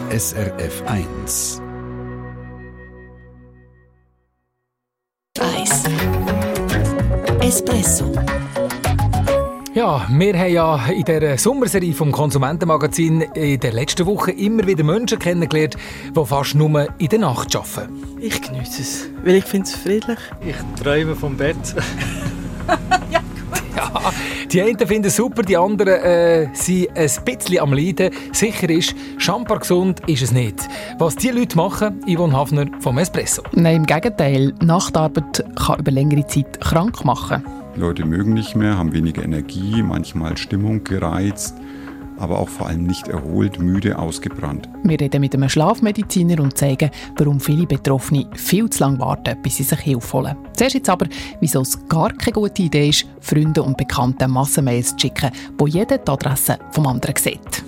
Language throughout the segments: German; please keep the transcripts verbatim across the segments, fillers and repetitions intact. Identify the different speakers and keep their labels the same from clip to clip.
Speaker 1: S R F eins.
Speaker 2: Eis. Espresso.
Speaker 3: Ja, wir haben ja in der Sommerserie vom Konsumentenmagazin in der letzten Woche immer wieder Menschen kennengelernt, die fast nur in der Nacht arbeiten.
Speaker 4: Ich genieße es, weil ich finde es friedlich.
Speaker 5: Ich träume vom Bett.
Speaker 3: Ja, die einen finden es super, die anderen äh, sind ein bisschen am Leiden. Sicher ist, Champar gesund ist es nicht. Was die Leute machen, Yvonne Hafner vom Espresso.
Speaker 6: Nein, im Gegenteil. Nachtarbeit kann über längere Zeit krank machen.
Speaker 7: Die Leute mögen nicht mehr, haben weniger Energie, manchmal Stimmung gereizt, aber auch vor allem nicht erholt, müde, ausgebrannt.
Speaker 6: Wir reden mit einem Schlafmediziner und zeigen, warum viele Betroffene viel zu lange warten, bis sie sich Hilfe holen. Zuerst jetzt aber, wieso es gar keine gute Idee ist, Freunden und Bekannten Massenmails zu schicken, wo jeder die Adresse vom anderen sieht.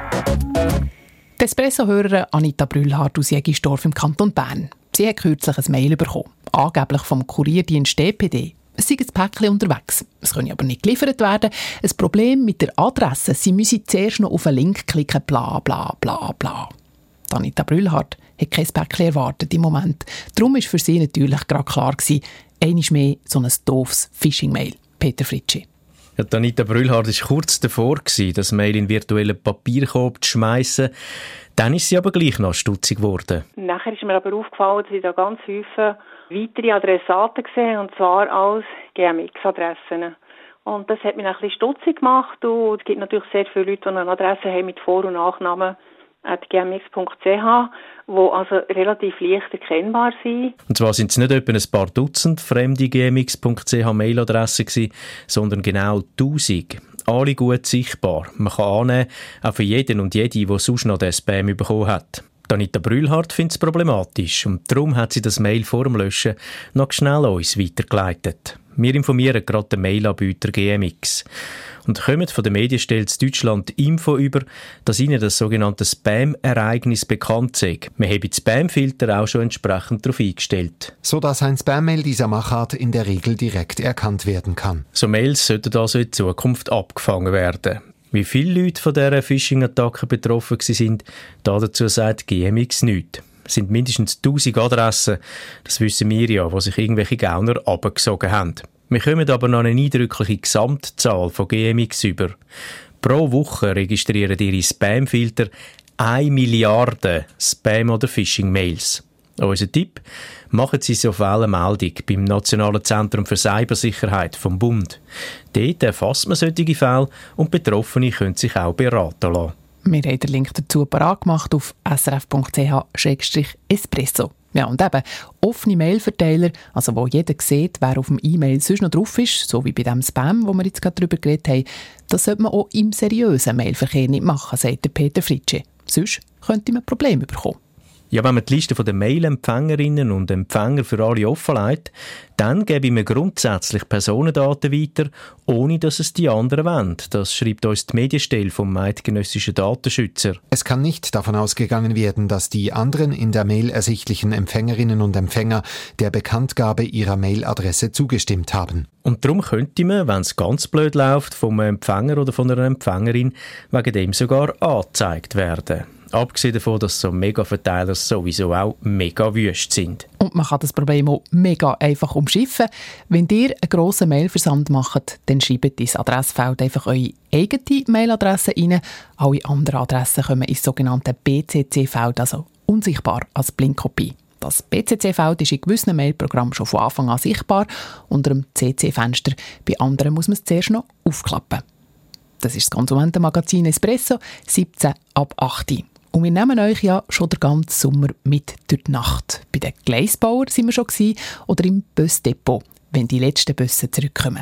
Speaker 6: Die Espresso-Hörerin Anita Brühlhardt aus Jägisdorf im Kanton Bern. Sie hat kürzlich ein Mail bekommen, angeblich vom Kurierdienst D P D. Es sei ein Päckchen unterwegs. Es könne aber nicht geliefert werden. Ein Problem mit der Adresse. Sie müssen zuerst noch auf einen Link klicken, bla bla bla bla. Anita Brühlhardt hat kein Päckchen erwartet im Moment. Darum war für sie natürlich gerade klar gewesen, einmal mehr so ein doofes Phishing-Mail. Peter Fritschi.
Speaker 5: Ja, Anita Brühlhardt war kurz davor, das Mail in virtuellen Papierkorb zu schmeissen. Dann ist sie aber gleich noch stutzig geworden.
Speaker 8: Nachher ist mir aber aufgefallen, dass ich da ganz häufig weitere Adressaten gesehen, und zwar als G M X-Adressen. Und das hat mich ein bisschen stutzig gemacht. Und es gibt natürlich sehr viele Leute, die eine Adresse haben mit Vor- und Nachnamen at g m x punkt c h, die also relativ leicht erkennbar sind. Und
Speaker 5: zwar sind es nicht etwa ein paar Dutzend fremde g m x punkt c h Mailadressen gewesen, sondern genau tausend. Alle gut sichtbar. Man kann annehmen, auch für jeden und jede, der sonst noch den Spam bekommen hat. Anita Brühlhardt findet es problematisch und darum hat sie das Mail vor dem Löschen noch schnell an uns weitergeleitet. Wir informieren gerade den Mailanbieter G M X und kommen von der Medienstelle in Deutschland Info über, dass ihnen das sogenannte Spam-Ereignis bekannt sei. Wir haben die Spam-Filter auch schon entsprechend darauf eingestellt.
Speaker 9: So dass ein Spam-Mail dieser Machart in der Regel direkt erkannt werden kann.
Speaker 5: So Mails sollten also in Zukunft abgefangen werden. Wie viele Leute von dieser Phishing-Attacke betroffen sind, dazu sagt G M X nichts. Es sind mindestens tausend Adressen, das wissen wir ja, wo sich irgendwelche Gauner abgesogen haben. Wir kommen aber noch eine eindrückliche Gesamtzahl von G M X über. Pro Woche registrieren ihre Spam-Filter eine Milliarde Spam- oder Phishing-Mails. Unser Tipp: machen Sie so eine Meldung beim Nationalen Zentrum für Cybersicherheit vom Bund. Dort erfasst man solche Fälle und Betroffene können sich auch beraten lassen.
Speaker 6: Wir haben den Link dazu parat gemacht auf s r f punkt c h slash espresso. Ja, und eben, offene Mailverteiler, also wo jeder sieht, wer auf dem E-Mail sonst noch drauf ist, so wie bei dem Spam, wo wir jetzt gerade drüber geredet haben, das sollte man auch im seriösen Mailverkehr nicht machen, sagt der Peter Fritschi. Sonst könnte man Probleme bekommen.
Speaker 5: Ja, wenn man die Liste der Mail-Empfängerinnen und Empfänger für alle offenlegt, dann gebe ich mir grundsätzlich Personendaten weiter, ohne dass es die anderen wollen. Das schreibt uns die Medienstelle vom eidgenössischen Datenschützer.
Speaker 9: Es kann nicht davon ausgegangen werden, dass die anderen in der Mail ersichtlichen Empfängerinnen und Empfänger der Bekanntgabe ihrer Mailadresse zugestimmt haben.
Speaker 5: Und darum könnte man, wenn es ganz blöd läuft, vom Empfänger oder von einer Empfängerin wegen dem sogar angezeigt werden. Abgesehen davon, dass so Mega-Verteiler sowieso auch mega wüst sind.
Speaker 6: Und man kann das Problem auch mega einfach umschiffen. Wenn ihr einen grossen Mailversand macht, dann schreibt ins Adressfeld einfach eure eigene Mailadresse rein. Alle anderen Adressen kommen ins sogenannte B C C-Feld, also unsichtbar als Blinkkopie. Das B C C-Feld ist in gewissen Mailprogrammen schon von Anfang an sichtbar. Unter dem C C-Fenster. Bei anderen muss man es zuerst noch aufklappen. Das ist das Konsumentenmagazin Espresso, siebzehn ab acht. Und wir nehmen euch ja schon den ganzen Sommer mit durch die Nacht. Bei den Gleisbauern sind wir schon gewesen, oder im Busdepot, wenn die letzten Busse zurückkommen.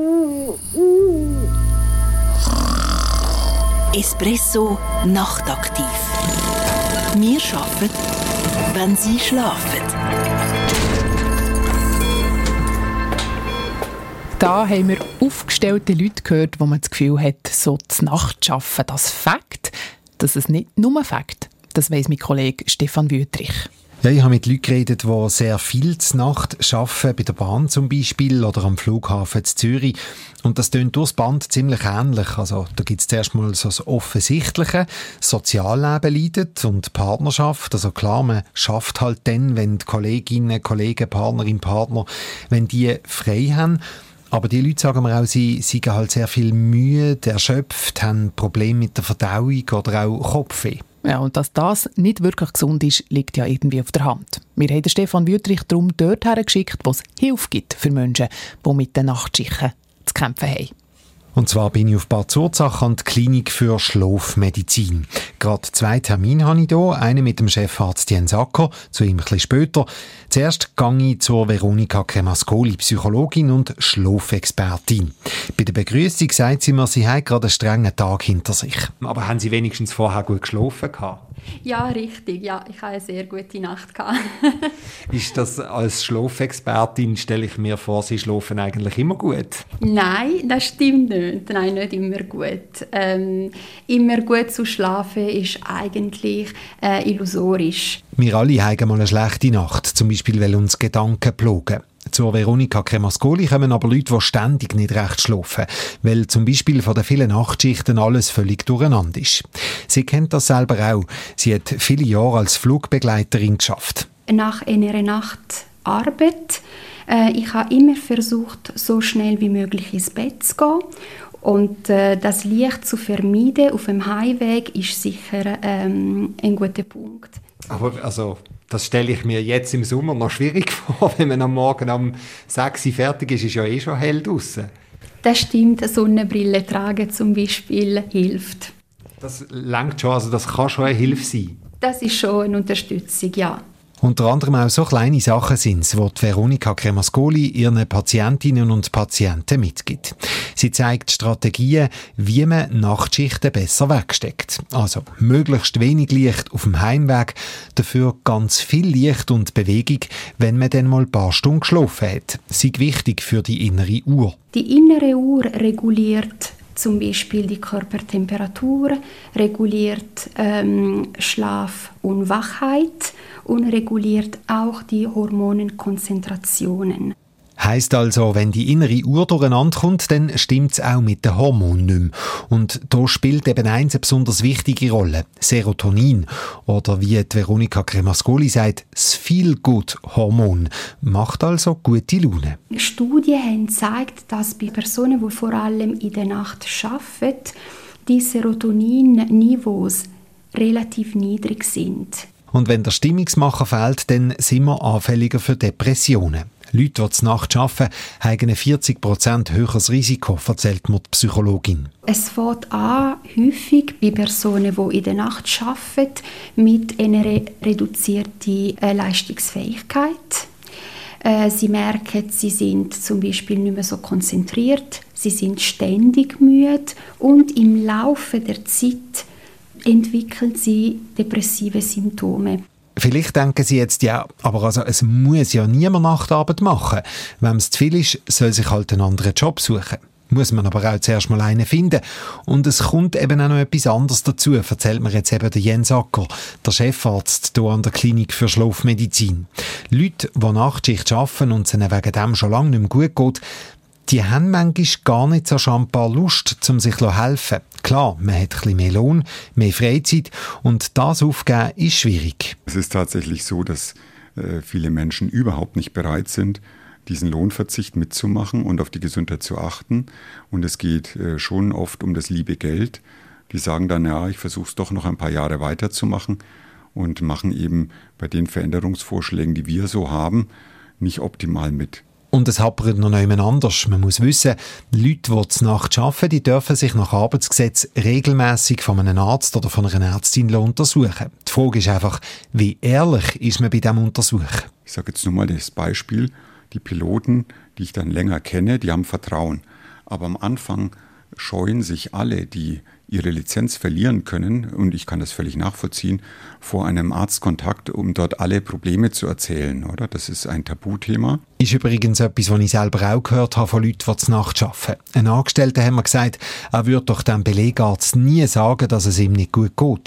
Speaker 2: Espresso nachtaktiv. Wir arbeiten, wenn Sie schlafen.
Speaker 6: Da haben wir aufgestellte Leute gehört, wo man das Gefühl hat, so zur Nacht zu arbeiten, das Fakt, dass es nicht nur Fakt. Das weiss mein Kollege Stefan Wüthrich.
Speaker 9: Ja, ich habe mit Leuten geredet, die sehr viel zur Nacht arbeiten, bei der Bahn zum Beispiel oder am Flughafen zu Zürich. Und das tönt durchs Band ziemlich ähnlich. Also, da gibt es zuerst mal so das Offensichtliche. Das Sozialleben leidet und die Partnerschaft. Also klar, man schafft halt dann, wenn die Kolleginnen, Kollegen, Partnerin, Partner, wenn die frei haben. Aber die Leute sagen mir auch, sie seien halt sehr viel müde, erschöpft, haben Probleme mit der Verdauung oder auch Kopfweh.
Speaker 6: Ja, und dass das nicht wirklich gesund ist, liegt ja irgendwie auf der Hand. Wir haben Stefan Wüthrich darum dorthin geschickt, wo es Hilfe gibt für Menschen, die mit den Nachtschichten zu kämpfen haben.
Speaker 9: Und zwar bin ich auf Bad Zurzach an der Klinik für Schlafmedizin. Gerade zwei Termine habe ich hier, einen mit dem Chefarzt Jens Acker, zu ihm ein bisschen später. Zuerst gehe ich zur Veronika Cremascoli, Psychologin und Schlafexpertin. Bei der Begrüßung sagt sie mir, sie hat gerade einen strengen Tag hinter sich. Aber haben Sie wenigstens vorher gut geschlafen gehabt?
Speaker 10: Ja, richtig. Ja, ich hatte eine sehr gute Nacht gehabt.
Speaker 9: Ist das als Schlafexpertin, stelle ich mir vor, Sie schlafen eigentlich immer gut?
Speaker 10: Nein, das stimmt nicht. Nein, nicht immer gut. Ähm, immer gut zu schlafen ist eigentlich äh, illusorisch.
Speaker 9: Wir alle haben mal eine schlechte Nacht, zum Beispiel, weil uns Gedanken plagen. Zur Veronika Cremascoli kommen aber Leute, die ständig nicht recht schlafen, weil zum Beispiel von den vielen Nachtschichten alles völlig durcheinander ist. Sie kennt das selber auch. Sie hat viele Jahre als Flugbegleiterin geschafft.
Speaker 10: Nach einer Nacht Arbeit, äh, ich habe immer versucht, so schnell wie möglich ins Bett zu gehen. Und äh, das Licht zu vermeiden auf dem Heimweg ist sicher ähm, ein guter Punkt.
Speaker 9: Aber also, das stelle ich mir jetzt im Sommer noch schwierig vor, wenn man am Morgen um sechs Uhr fertig ist, ist ja eh schon hell draussen.
Speaker 10: Das stimmt, Sonnenbrille tragen zum Beispiel hilft.
Speaker 9: Das langt schon, also das kann schon eine Hilfe sein.
Speaker 10: Das ist schon eine Unterstützung, ja.
Speaker 9: Unter anderem auch so kleine Sachen sind es, die Veronika Cremascoli ihren Patientinnen und Patienten mitgibt. Sie zeigt Strategien, wie man Nachtschichten besser wegsteckt. Also möglichst wenig Licht auf dem Heimweg, dafür ganz viel Licht und Bewegung, wenn man dann mal ein paar Stunden geschlafen hat. Das ist wichtig für die innere Uhr.
Speaker 10: Die innere Uhr reguliert zum Beispiel die Körpertemperatur, reguliert ähm, Schlaf und Wachheit und reguliert auch die Hormonenkonzentrationen.
Speaker 9: Heisst also, wenn die innere Uhr durcheinander kommt, dann stimmt es auch mit den Hormonen nicht mehr. Und da spielt eben eins eine besonders wichtige Rolle: Serotonin. Oder wie die Veronika Cremascoli sagt, das Feel-Good-Hormon. Macht also gute Laune.
Speaker 10: Studien haben gezeigt, dass bei Personen, die vor allem in der Nacht arbeiten, die Serotonin-Niveaus relativ niedrig sind.
Speaker 9: Und wenn der Stimmungsmacher fehlt, dann sind wir anfälliger für Depressionen. Leute, die zur Nacht arbeiten, haben ein vierzig Prozent höheres Risiko, erzählt mir die Psychologin.
Speaker 10: Es fängt an, häufig bei Personen, die in der Nacht arbeiten, mit einer reduzierten Leistungsfähigkeit. Äh, sie merken, sie sind zum Beispiel nicht mehr so konzentriert, sie sind ständig müde und im Laufe der Zeit entwickeln sie depressive Symptome.
Speaker 9: Vielleicht denken Sie jetzt, ja, aber also, es muss ja niemand Nachtarbeit machen. Wenn es zu viel ist, soll sich halt einen anderen Job suchen. Muss man aber auch zuerst mal einen finden. Und es kommt eben auch noch etwas anderes dazu, erzählt mir jetzt eben der Jens Acker, der Chefarzt hier an der Klinik für Schlafmedizin. Leute, die Nachtschicht arbeiten und es ihnen wegen dem schon lange nicht mehr gut geht, die haben manchmal gar nicht so schambar Lust, um sich zu helfen. Klar, man hat ein bisschen mehr Lohn, mehr Freizeit und das aufgeben ist schwierig.
Speaker 7: Es ist tatsächlich so, dass äh, viele Menschen überhaupt nicht bereit sind, diesen Lohnverzicht mitzumachen und auf die Gesundheit zu achten. Und es geht äh, schon oft um das liebe Geld. Die sagen dann, ja, ich versuche es doch noch ein paar Jahre weiterzumachen und machen eben bei den Veränderungsvorschlägen, die wir so haben, nicht optimal mit.
Speaker 9: Und es hapert noch jemand anders. Man muss wissen, Leute, die zur Nacht arbeiten, die dürfen sich nach Arbeitsgesetz regelmäßig von einem Arzt oder von einer Ärztin untersuchen. Die Frage ist einfach, wie ehrlich ist man bei diesem Untersuch?
Speaker 7: Ich sage jetzt nur mal das Beispiel. Die Piloten, die ich dann länger kenne, die haben Vertrauen. Aber am Anfang scheuen sich alle, die ihre Lizenz verlieren können, und ich kann das völlig nachvollziehen, vor einem Arztkontakt, um dort alle Probleme zu erzählen, oder? Das ist ein Tabuthema.
Speaker 9: Ist übrigens etwas, was ich selber auch gehört habe von Leuten, die zur Nacht arbeiten. Ein Angestellter hat mir gesagt, er würde doch dem Belegarzt nie sagen, dass es ihm nicht gut geht.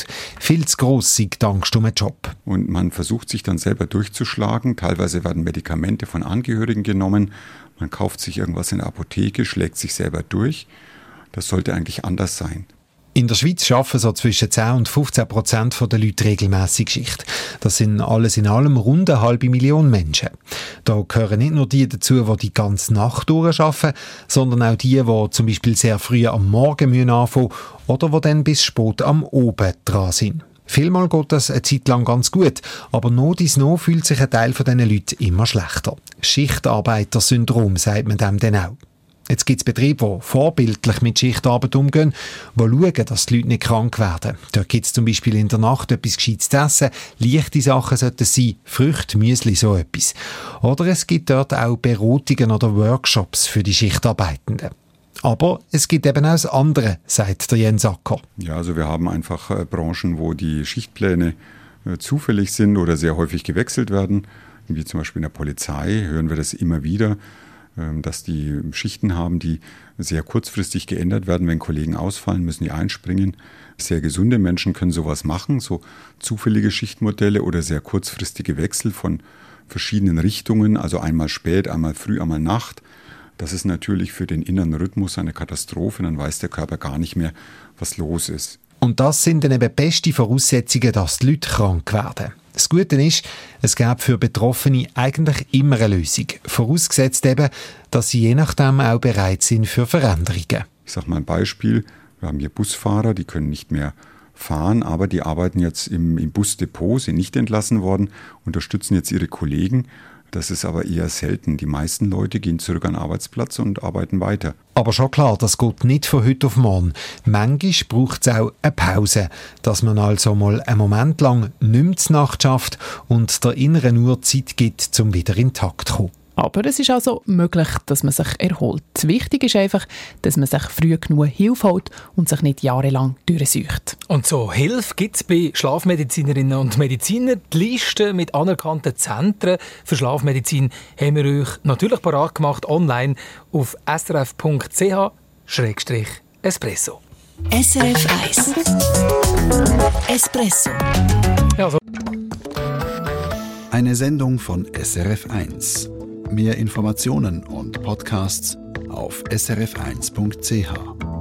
Speaker 9: Viel zu gross sei die Angst um den Job.
Speaker 7: Und man versucht sich dann selber durchzuschlagen. Teilweise werden Medikamente von Angehörigen genommen. Man kauft sich irgendwas in der Apotheke, schlägt sich selber durch. Das sollte eigentlich anders sein.
Speaker 9: In der Schweiz arbeiten so zwischen zehn und fünfzehn Prozent der Leute regelmässig Schicht. Das sind alles in allem rund eine halbe Million Menschen. Da gehören nicht nur die dazu, die die ganze Nacht durcharbeiten, sondern auch die, die zum Beispiel sehr früh am Morgen anfangen müssen oder die dann bis spät am Abend dran sind. Vielmal geht das eine Zeit lang ganz gut, aber noch dies noch fühlt sich ein Teil von diesen Leuten immer schlechter. Schichtarbeiter-Syndrom sagt man dem dann auch. Jetzt gibt es Betriebe, die vorbildlich mit Schichtarbeit umgehen, die schauen, dass die Leute nicht krank werden. Dort gibt es zum Beispiel in der Nacht etwas Gescheites zu essen, leichte Sachen sollten es sein, Früchte, Müsli, so etwas. Oder es gibt dort auch Beratungen oder Workshops für die Schichtarbeitenden. Aber es gibt eben auch das andere, sagt der Jens Acker.
Speaker 7: Ja, also wir haben einfach äh, Branchen, wo die Schichtpläne äh, zufällig sind oder sehr häufig gewechselt werden. Wie zum Beispiel in der Polizei hören wir das immer wieder, dass die Schichten haben, die sehr kurzfristig geändert werden. Wenn Kollegen ausfallen, müssen die einspringen. Sehr gesunde Menschen können sowas machen, so zufällige Schichtmodelle oder sehr kurzfristige Wechsel von verschiedenen Richtungen, also einmal spät, einmal früh, einmal Nacht. Das ist natürlich für den inneren Rhythmus eine Katastrophe, dann weiß der Körper gar nicht mehr, was los ist.
Speaker 9: Und das sind dann eben beste Voraussetzungen, dass die Leute krank werden. Das Gute ist, es gäbe für Betroffene eigentlich immer eine Lösung. Vorausgesetzt eben, dass sie je nachdem auch bereit sind für Veränderungen.
Speaker 7: Ich sage mal ein Beispiel. Wir haben hier Busfahrer, die können nicht mehr fahren, aber die arbeiten jetzt im, im Busdepot, sind nicht entlassen worden, unterstützen jetzt ihre Kollegen. Das ist aber eher selten. Die meisten Leute gehen zurück an den Arbeitsplatz und arbeiten weiter.
Speaker 9: Aber schon klar, das geht nicht von heute auf morgen. Manchmal braucht es auch eine Pause, dass man also mal einen Moment lang nicht mehr zur Nacht schafft und der inneren Uhr Zeit gibt, um wieder in Takt zu kommen.
Speaker 6: Aber es ist also möglich, dass man sich erholt. Wichtig ist einfach, dass man sich früh genug Hilfe holt und sich nicht jahrelang durchsucht.
Speaker 3: Und so Hilfe gibt es bei Schlafmedizinerinnen und Medizinern. Die Liste mit anerkannten Zentren für Schlafmedizin haben wir euch natürlich parat gemacht online auf s r f punkt c h schrägstrich espresso.
Speaker 2: S R F eins Espresso.
Speaker 3: Ja, so.
Speaker 1: Eine Sendung von S R F eins. Mehr Informationen und Podcasts auf s r f eins punkt c h.